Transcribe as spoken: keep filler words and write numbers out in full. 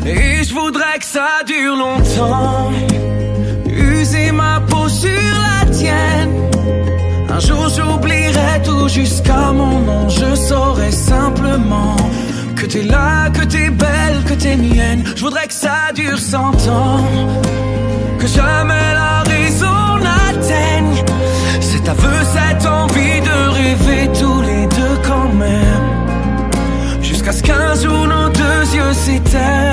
Et je voudrais que ça dure longtemps. User ma peau sur la tienne. Un jour j'oublierai tout jusqu'à mon nom. Je saurai simplement que t'es là, que t'es belle, que t'es mienne. Je voudrais que ça dure cent ans. Que jamais la raison n'atteigne cet aveu, cette envie de rêver tous les deux quand même. Jusqu'à ce qu'un jour nos deux yeux s'éteignent.